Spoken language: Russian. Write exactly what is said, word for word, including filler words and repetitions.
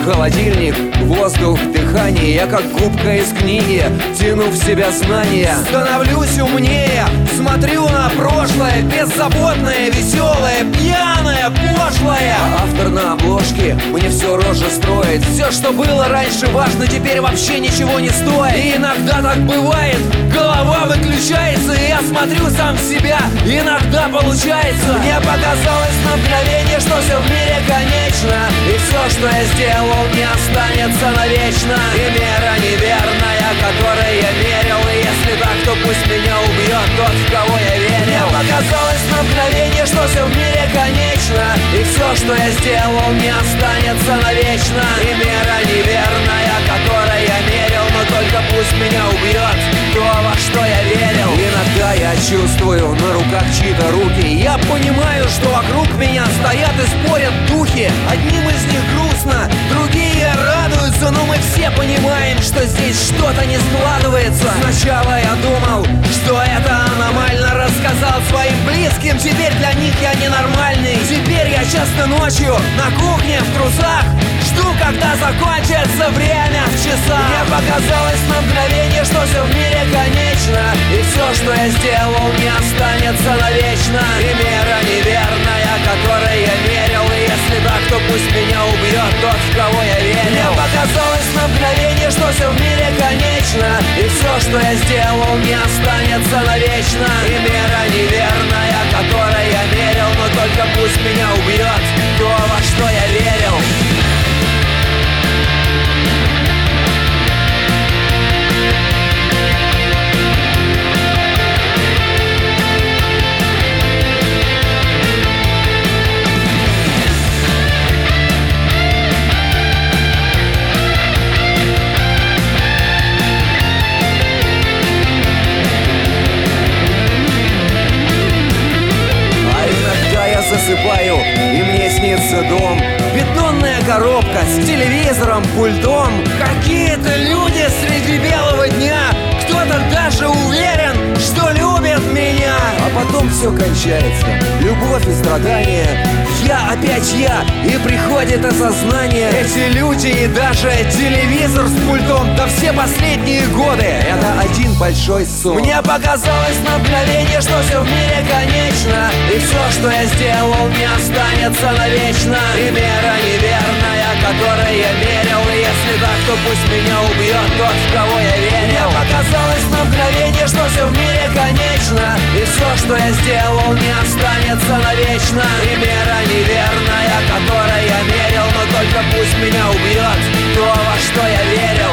холодильник, воздух, дыхание. Я как губка из книги, тяну в себя знания. Становлюсь умнее, смотрю на прошлое, беззаботное, веселое, пьяное, пошлое. А автор на обложке мне все рожи строит. Все, что было раньше важно, теперь вообще ничего не стоит. И иногда так бывает, голова выключается, и я смотрю сам в себя. Иногда получается. Мне показалось на мгновение, что все в мире конечно, и все, что я сделал, не останется навечно. И мера неверная, которой я верил, и если так, то пусть меня убьет тот, в кого я верил. Мне показалось на мгновение, что все в мире конечно, и все, что я сделал, не останется навечно. И мера неверная, которой я мерил, но только пусть меня убьет то, во что я верил. Иногда я чувствую на руках чьи-то руки. Я понимаю, что вокруг меня стоят и спорят духи. Одним из них грустно, другие радуются, но мы все понимаем, что здесь что-то не складывается. Сначала я думал, что это аномально, рассказал своим близким. Теперь для них я ненормальный. Теперь я часто ночью на кухне в трусах жду, когда закончится время в часах. Мне показалось на мгновение, что все в мире конечно, и все, что я сделал, не останется навечно. И мера неверная, которой я верил, и если так, то пусть меня убьет тот, в кого я верил. Мне показалось на мгновение, что все в мире конечно, и все, что я сделал, не останется навечно. И мера неверная, которой я верил, но только пусть меня убьет то, во что я верил. Засыпаю, и мне снится дом, бетонная коробка с телевизором, пультом. Какие-то люди среди белого дня, кто-то даже уверен, что любит меня. А потом все кончается, любовь и страдания. Я опять я, и приходит осознание. Эти люди и даже телевизор с пультом, да все последние годы это один большой сон. Мне показалось на мгновение, что все в мире конечно, и все, что я сделал, не останется навечно. И мера неверная, которой я верил, и если так, то пусть меня убьет тот, в кого я верил. Мне показалось на мгновение, что все в мире конечно, и все, что я сделал, не останется навечно. И мера неверная, которой я верил, но только пусть меня убьет то, во что я верил.